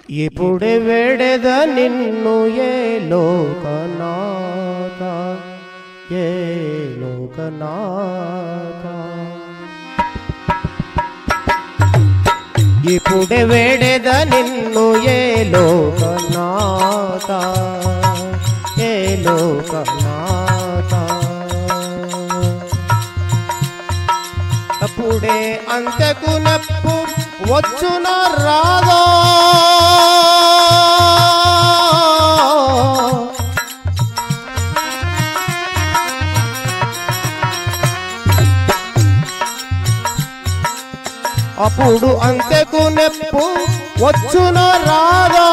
ఇప్పుడే వేడెద నిన్ను ఏ లోకనాథ, ఏ లోకనాథ. ఇప్పుడే వేడెద నిన్ను ఏ లోకనాథ, ఏ లోకనాథ. అప్పుడే అంతకు నప్పు వచ్చున రాదో, అప్పుడు అంతకు నెప్పు వచ్చున రాదో,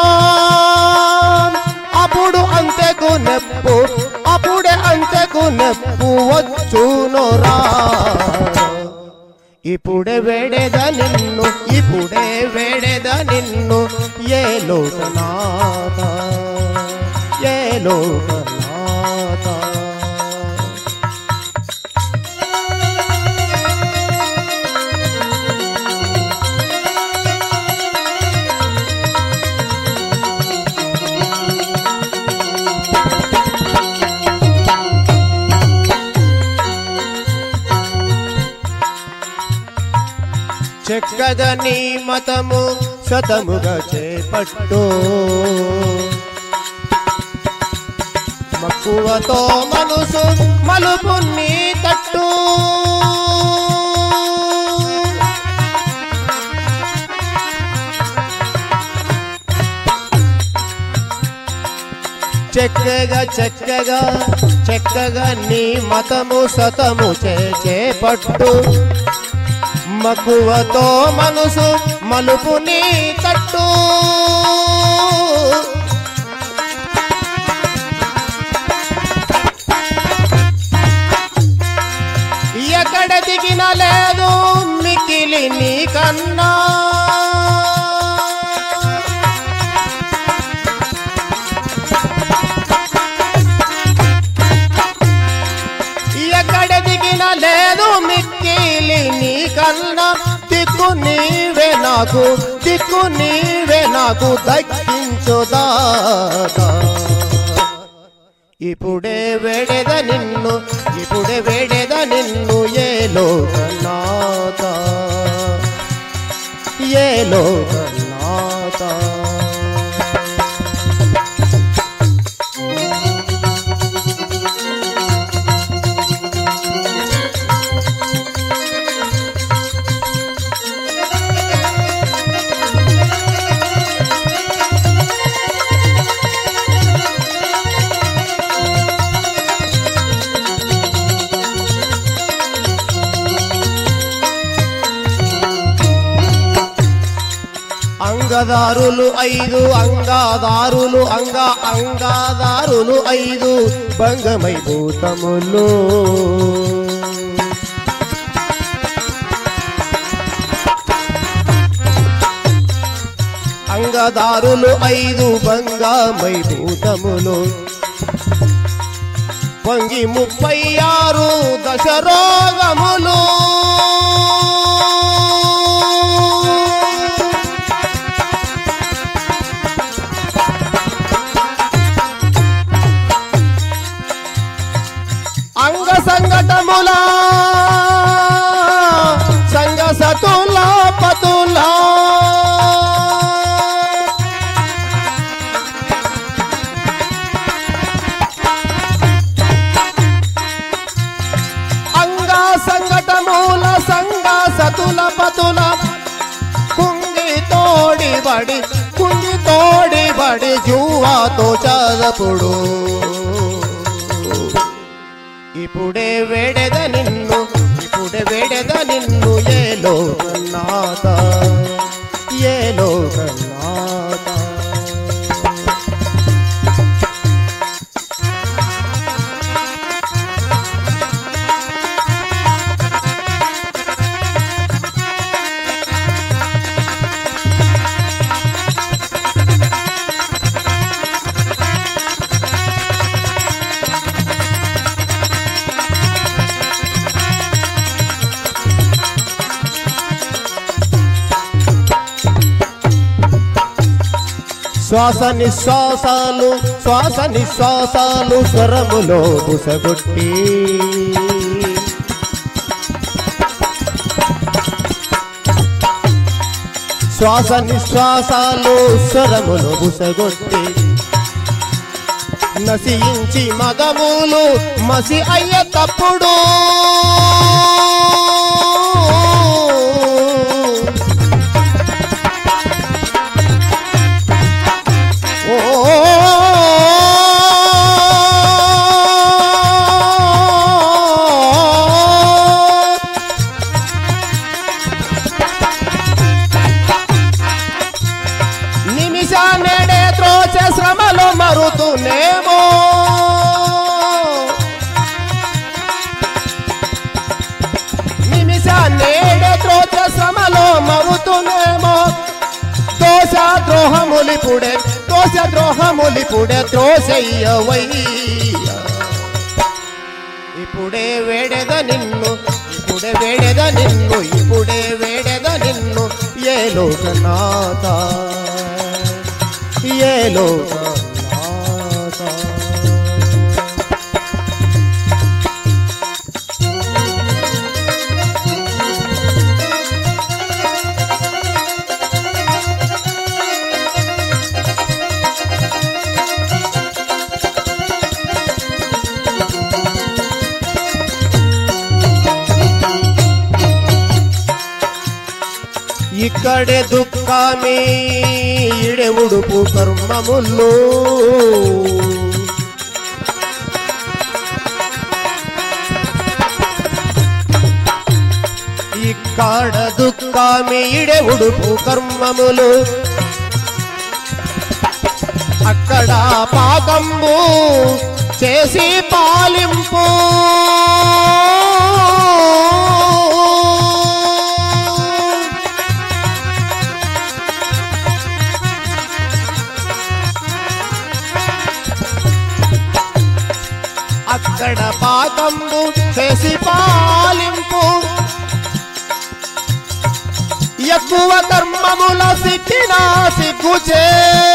అప్పుడు అంతకు నెప్పు, అప్పుడే అంతకు నెప్పు వచ్చును రాదో. ఇప్పుడే వేడెద నిన్ను, ఇప్పుడే వేడెద నిన్ను ఏ లోకనాథ, ఏ లోకనాథ. చక్కగా నీ మతము శతముగా చేపట్టు, మక్కువతో మనసు మలుపు నీ తట్టు. చక్కగా చక్కగా చక్కగా నీ మతము శతము చేపట్టు, మక్కువతో మనసు మలుపు నీ తట్టు. ఎక్కడ దిగిన లేదు మికిలి నీ కన్నా, ఎక్కడ దిగిన లేదు మిక్కిలి నీ కన్నా. దిక్కు నీవే నాకు, దిక్కు నీవే నాకు దక్కించు దాతా. ఇప్పుడే వేడెద నిన్ను, ఇప్పుడే వేడెద నిన్ను ఏ లోకనాథ, ఏ లోకనాథ. అంగదారులు ఐదు, అంగాదారులు అంగాదారులు ఐదు భంగమై భూతములు. అంగదారులు ఐదు భంగమై భూతములు. పొంగి 36 దశరోగములు. అంగ సంగటముల సంగ సతుల పతుల, అంగ సంగటముల సంగ సతుల పతుల. కుంగి తోడి బడి జువాతో చదపుడు. ఇప్పుడే వేడెద నిన్ను, ఇప్పుడే వేడెద నిన్ను ఏ లోకనాథ, ఏ లోకనాథ. శ్వాస నిశ్వాసాలు శ్వాస నిశ్వాసాలు స్వరములో బుసగొట్టి శ్వాస నిశ్వాసాలు స్వరములో బుసగొట్టి నశించి మదములు మసి అయ్యేటప్పుడు నిమిషాన్నేడే త్రోచే శ్రమలో మరుతునేమో నిమిషాన్నేడే త్రోచే శ్రమలో మరుతునేమో దోష ద్రోహములిపుడే త్రోసయ్యవయ్య ఇప్పుడే వేడెద నిన్ను ఇప్పుడే వేడెద నిన్ను ఏ లోకనాథ ఏ లోకనాథ ఇక్కడే దుఃఖమే ఇడే ఉడుపు కర్మములు ఇక్కడ దుఃఖమే ఇడే ఉడుపు కర్మములు అక్కడ పాకంబు చేసి పాలింపు అక్కడ పాకంబు చేసి పాలింపు ఎక్కువ కర్మముల సిక్కిన సిగ్గుచే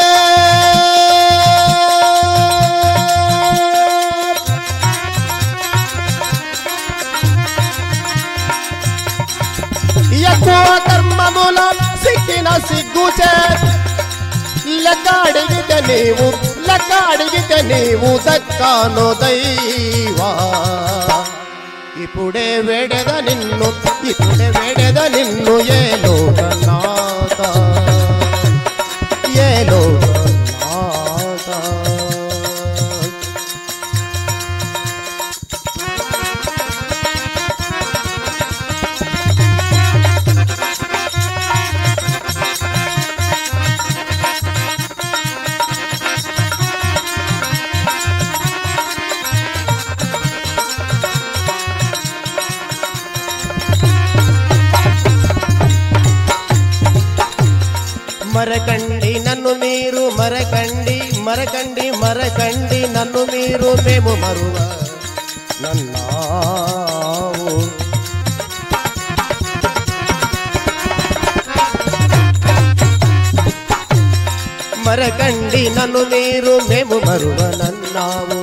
ఎక్కువ కర్మముల సిక్కిన సిగ్గుచే లెక్క అడిగితే నీవు దక్కాను దైవా ఇప్పుడే వేడెద నిన్ను ఏ లోకనాథ ఏ లోకనాథ మరకండి నన్ను మీరు మరకండి నన్ను మీరు మేము మరువ నన్నావు మరకండి నన్ను మీరు మేము మరువ నన్నావు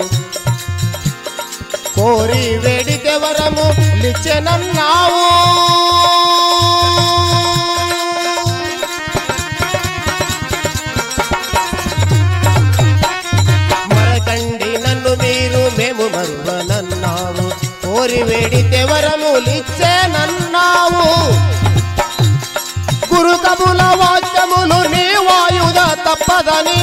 కోరి వేడితే వరము లిచ్చెనన్నావు మరువనన్నావు కోరి వేడితే వరములిచ్చేనన్నావు గురు కబుల వాక్యములు నీ వాయుధ తప్పదని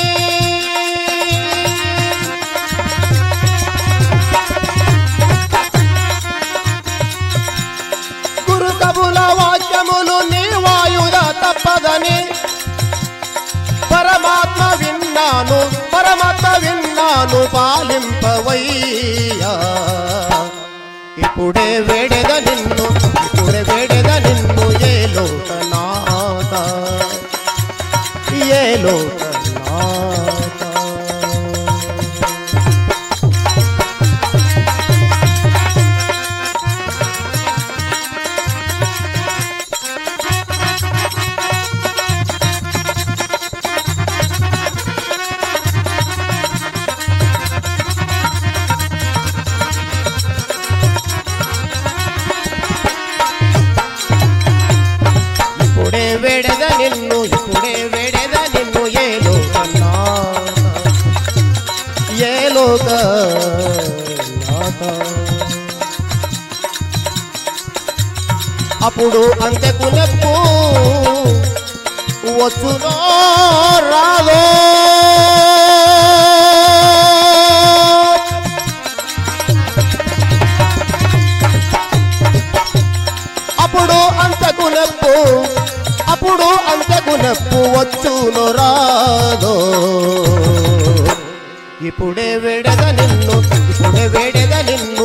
గురు కబుల వాక్యములు నీ వాయుధ తప్పదని పరమాత్మ విన్నాను పాలింపవయ్యా ఇప్పుడే వేడెద నిన్ను ఏ లోకనాథ ఏ లోకనాథ వేడెద నిన్ను ఇప్పుడే వేడెద నిన్ను ఏ లోకనాథ ఏ లోకనాథ అప్పుడు అంతకు నొప్పు వచ్చునో రాదో అప్పుడు అంతకు నొప్పు వచ్చునో రాదో ఇప్పుడే వేడెద నిన్ను